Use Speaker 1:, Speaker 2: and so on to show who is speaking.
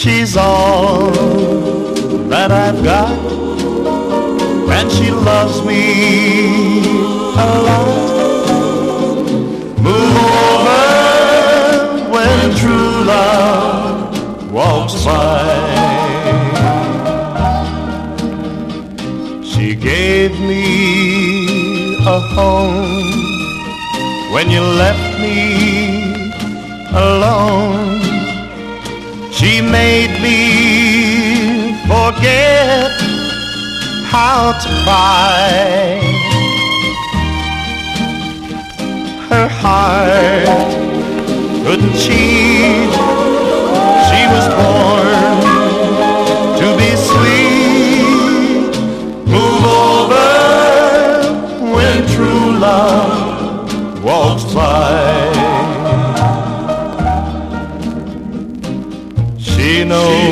Speaker 1: She's all that I've got, and she loves me a lot. Move over when true love walks by. She gave me a home when you left me alone. She made me forget how to cry. Her heart couldn't cheat. She was born to be sweet. Move over when true love walks by. She knows